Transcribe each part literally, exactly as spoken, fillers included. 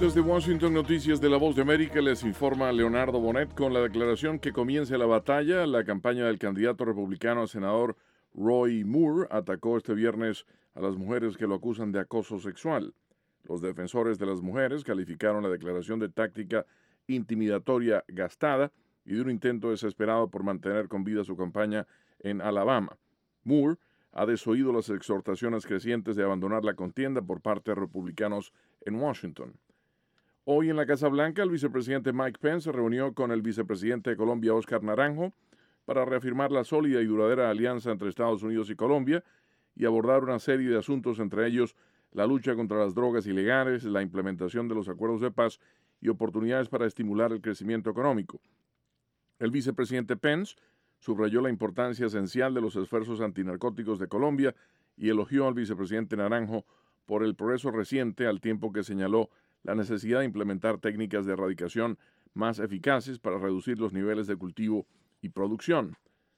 Desde Washington, Noticias de la Voz de América, les informa Leonardo Bonet con la declaración que comience la batalla. La campaña del candidato republicano a senador Roy Moore atacó este viernes a las mujeres que lo acusan de acoso sexual. Los defensores de las mujeres calificaron la declaración de táctica intimidatoria gastada y de un intento desesperado por mantener con vida su campaña en Alabama. Moore ha desoído las exhortaciones crecientes de abandonar la contienda por parte de republicanos en Washington. Hoy en la Casa Blanca, el vicepresidente Mike Pence se reunió con el vicepresidente de Colombia, Oscar Naranjo, para reafirmar la sólida y duradera alianza entre Estados Unidos y Colombia y abordar una serie de asuntos, entre ellos la lucha contra las drogas ilegales, la implementación de los acuerdos de paz y oportunidades para estimular el crecimiento económico. El vicepresidente Pence subrayó la importancia esencial de los esfuerzos antinarcóticos de Colombia y elogió al vicepresidente Naranjo por el progreso reciente, al tiempo que señaló la necesidad de implementar técnicas de erradicación más eficaces para reducir los niveles de cultivo y producción.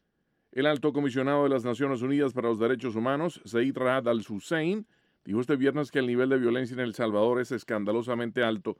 El alto comisionado de las Naciones Unidas para los Derechos Humanos, Zeid Ra'ad al-Hussein, dijo este viernes que el nivel de violencia en El Salvador es escandalosamente alto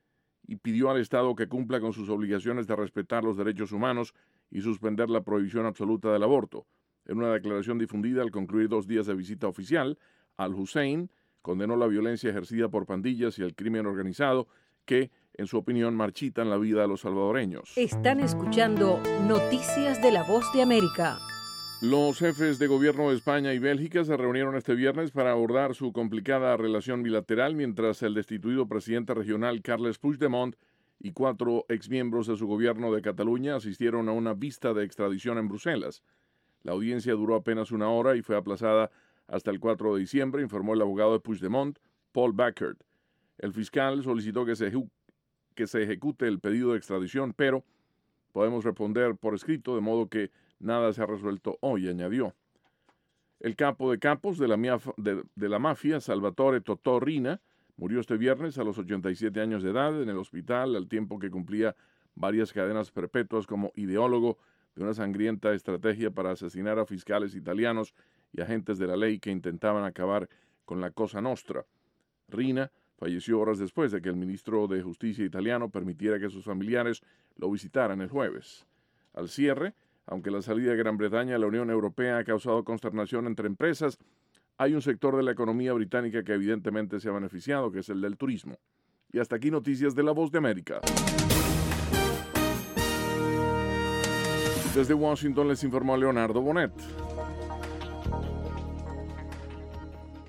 y pidió al Estado que cumpla con sus obligaciones de respetar los derechos humanos y suspender la prohibición absoluta del aborto. En una declaración difundida al concluir dos días de visita oficial, al-Hussein condenó la violencia ejercida por pandillas y el crimen organizado que, en su opinión, marchitan la vida de los salvadoreños. Están escuchando Noticias de la Voz de América. Los jefes de gobierno de España y Bélgica se reunieron este viernes para abordar su complicada relación bilateral, mientras el destituido presidente regional Carles Puigdemont y cuatro exmiembros de su gobierno de Cataluña asistieron a una vista de extradición en Bruselas. La audiencia duró apenas una hora y fue aplazada hasta el cuatro de diciembre, informó el abogado de Puigdemont, Paul Backert. El fiscal solicitó que se, eju- que se ejecute el pedido de extradición, pero podemos responder por escrito, de modo que nada se ha resuelto hoy, añadió. El capo de capos de la, miaf- de, de la mafia, Salvatore Totò Riina, murió este viernes a los ochenta y siete años de edad en el hospital, al tiempo que cumplía varias cadenas perpetuas como ideólogo de una sangrienta estrategia para asesinar a fiscales italianos y agentes de la ley que intentaban acabar con la Cosa Nostra. Riina falleció horas después de que el ministro de Justicia italiano permitiera que sus familiares lo visitaran el jueves. Al cierre, aunque la salida de Gran Bretaña de la Unión Europea ha causado consternación entre empresas, hay un sector de la economía británica que evidentemente se ha beneficiado, que es el del turismo. Y hasta aquí Noticias de la Voz de América. Desde Washington les informó Leonardo Bonet.